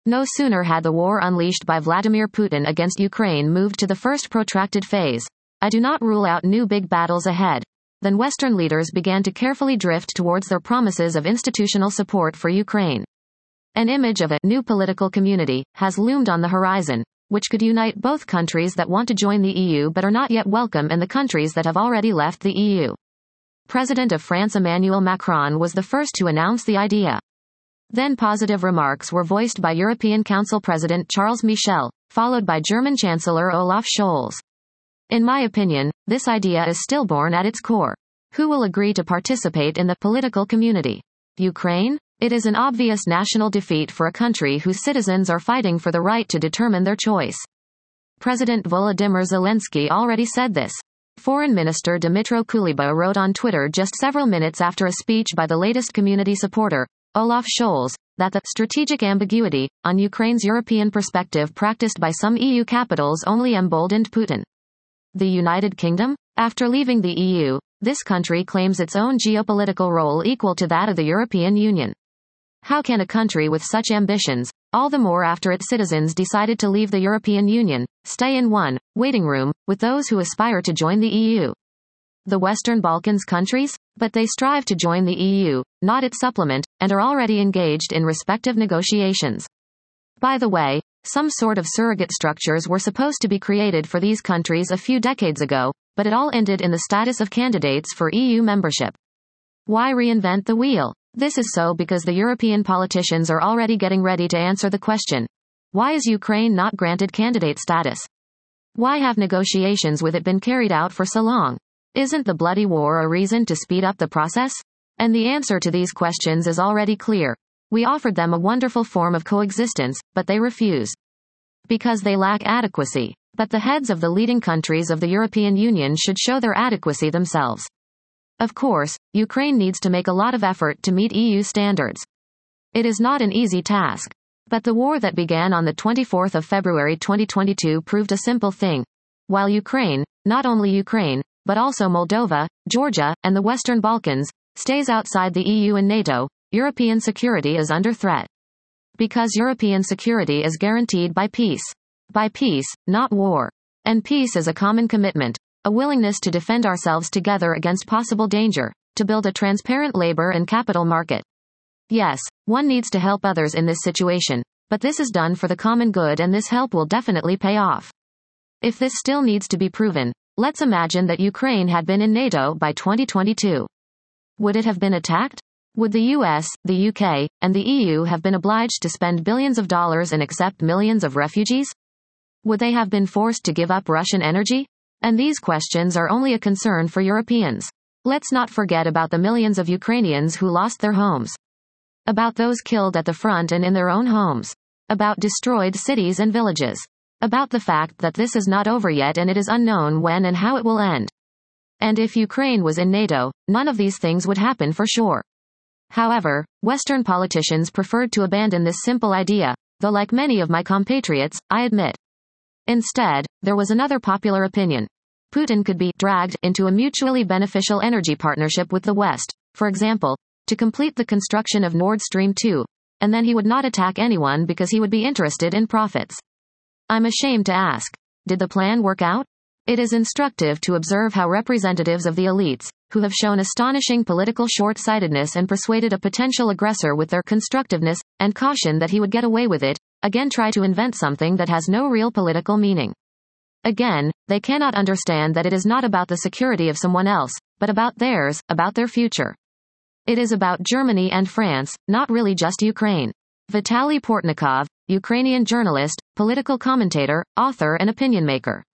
No sooner had the war unleashed by Vladimir Putin against Ukraine moved to the first protracted phase, I do not rule out new big battles ahead, than Western leaders began to carefully drift towards their promises of institutional support for Ukraine. An image of a new political community has loomed on the horizon, which could unite both countries that want to join the EU but are not yet welcome and the countries that have already left the EU. President of France Emmanuel Macron was the first to announce the idea. Then positive remarks were voiced by European Council President Charles Michel, followed by German Chancellor Olaf Scholz. In my opinion, this idea is stillborn at its core. Who will agree to participate in the political community? Ukraine? It is an obvious national defeat for a country whose citizens are fighting for the right to determine their choice. President Volodymyr Zelensky already said this. Foreign Minister Dmytro Kuleba wrote on Twitter just several minutes after a speech by the latest community supporter, Olaf Scholz, that the strategic ambiguity on Ukraine's European perspective practiced by some EU capitals only emboldened Putin. The United Kingdom? After leaving the EU, this country claims its own geopolitical role equal to that of the European Union. How can a country with such ambitions, all the more after its citizens decided to leave the European Union, stay in one waiting room with those who aspire to join the EU? The Western Balkans countries? But they strive to join the EU, not its supplement, and are already engaged in respective negotiations. By the way, some sort of surrogate structures were supposed to be created for these countries a few decades ago, but it all ended in the status of candidates for EU membership. Why reinvent the wheel? This is so because the European politicians are already getting ready to answer the question. Why is Ukraine not granted candidate status? Why have negotiations with it been carried out for so long? Isn't the bloody war a reason to speed up the process? And the answer to these questions is already clear. We offered them a wonderful form of coexistence, but they refused. Because they lack adequacy. But the heads of the leading countries of the European Union should show their adequacy themselves. Of course, Ukraine needs to make a lot of effort to meet EU standards. It is not an easy task. But the war that began on the 24th of February 2022 proved a simple thing. While Ukraine, not only Ukraine, but also Moldova, Georgia, and the Western Balkans, stays outside the EU and NATO, European security is under threat. Because European security is guaranteed by peace. By peace, not war. And peace is a common commitment, a willingness to defend ourselves together against possible danger, to build a transparent labor and capital market. Yes, one needs to help others in this situation, but this is done for the common good and this help will definitely pay off. If this still needs to be proven, let's imagine that Ukraine had been in NATO by 2022. Would it have been attacked? Would the US, the UK, and the EU have been obliged to spend billions of dollars and accept millions of refugees? Would they have been forced to give up Russian energy? And these questions are only a concern for Europeans. Let's not forget about the millions of Ukrainians who lost their homes. About those killed at the front and in their own homes. About destroyed cities and villages. About the fact that this is not over yet and it is unknown when and how it will end. And if Ukraine was in NATO, none of these things would happen for sure. However, Western politicians preferred to abandon this simple idea, though like many of my compatriots, I admit. Instead, there was another popular opinion. Putin could be dragged into a mutually beneficial energy partnership with the West, for example, to complete the construction of Nord Stream 2, and then he would not attack anyone because he would be interested in profits. I'm ashamed to ask, did the plan work out? It is instructive to observe how representatives of the elites, who have shown astonishing political short-sightedness and persuaded a potential aggressor with their constructiveness and caution that he would get away with it, again try to invent something that has no real political meaning. Again, they cannot understand that it is not about the security of someone else, but about theirs, about their future. It is about Germany and France, not really just Ukraine. Vitaly Portnikov, Ukrainian journalist, political commentator, author and opinion maker.